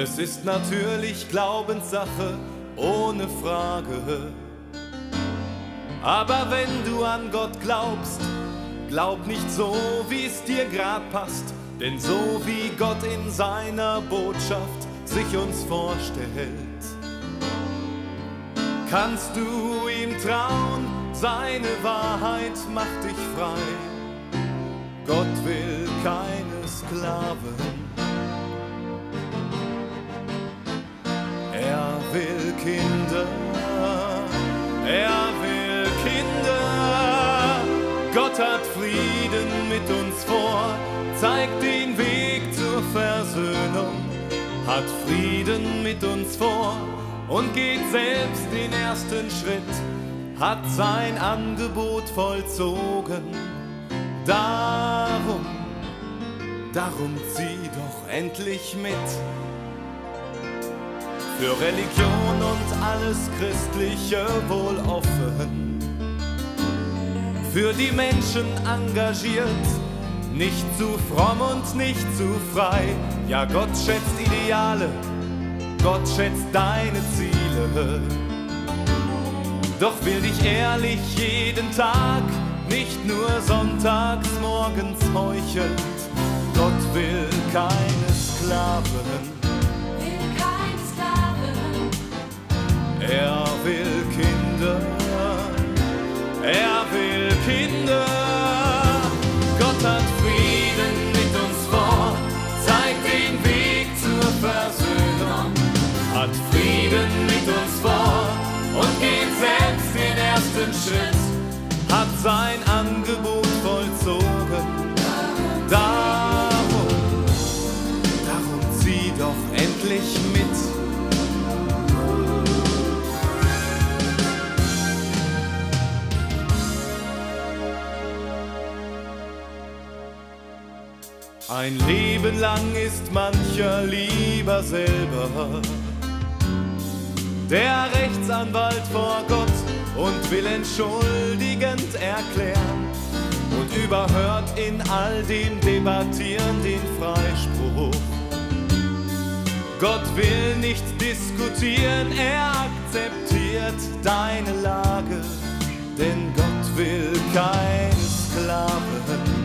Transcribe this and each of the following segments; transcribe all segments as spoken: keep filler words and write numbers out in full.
Es ist natürlich Glaubenssache, ohne Frage. Aber wenn du an Gott glaubst, glaub nicht so, wie es dir grad passt. Denn so wie Gott in seiner Botschaft sich uns vorstellt, kannst du ihm trauen, seine Wahrheit macht dich frei. Gott will keine Sklaven, er will Kinder, er will Kinder. Gott hat Frieden mit uns vor, zeigt den Weg zur Versöhnung, hat Frieden mit uns vor und geht selbst den ersten Schritt, hat sein Angebot vollzogen. Darum, darum zieh doch endlich mit. Für Religion und alles Christliche wohl offen, für die Menschen engagiert, nicht zu fromm und nicht zu frei. Ja, Gott schätzt Ideale, Gott schätzt deine Ziele. Doch will dich ehrlich jeden Tag, nicht nur sonntags morgens heuchelnd. Gott will keine Sklaven, will keine Sklaven. Er will Kinder, er will Kinder. Gott hat Frieden mit uns vor, zeigt den Weg zur Versöhnung, hat Frieden mit uns vor und geht selbst den ersten Schritt, hat sein Angebot vollzogen. Darum, darum zieh doch endlich mit. Ein Leben lang ist mancher lieber selber der Rechtsanwalt vor Gott und will entschuldigend erklären und überhört in all dem Debattieren den Freispruch. Gott will nicht diskutieren, er akzeptiert deine Lage, denn Gott will keine Sklaven.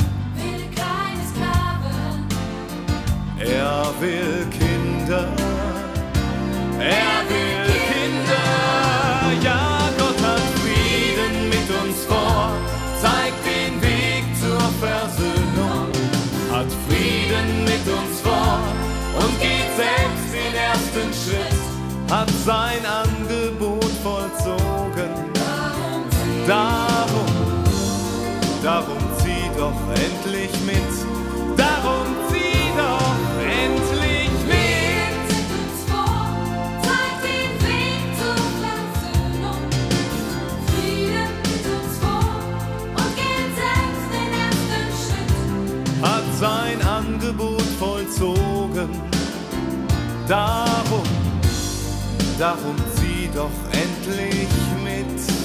Er will Kinder, er will Kinder. Ja, Gott hat Frieden mit uns vor, zeigt den Weg zur Versöhnung, hat Frieden mit uns vor und geht selbst den ersten Schritt, hat sein Angebot vollzogen. Darum, darum zieh doch endlich mit, darum zieh doch endlich mit. Mit uns vor, zeigt den Weg zur Versöhnung, Frieden mit uns vor und geht selbst den ersten Schritt, hat sein Angebot vollzogen. Darum, darum zieh doch endlich mit.